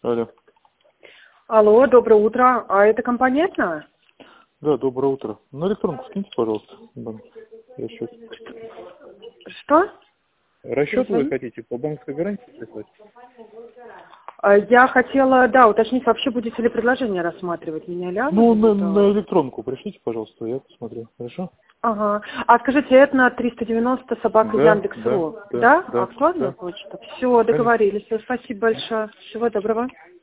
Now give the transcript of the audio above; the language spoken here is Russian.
Алло. Алло, доброе утро. А это компания «Этна»? Да, доброе утро. На электронку скиньте, пожалуйста, банк. Расчет. Что? Расчет вы хотите по банковской гарантии прислать? Я хотела, да, уточнить, вообще будете ли предложение рассматривать меня, Ляна? Ну, на электронку пришлите, пожалуйста, я посмотрю. Хорошо? Ага. А скажите, «Этна» 390 собака Да, Яндекс.ру, да, да? да, Актуальная да. почта? Все, Конечно. договорились. Спасибо большое. Всего доброго.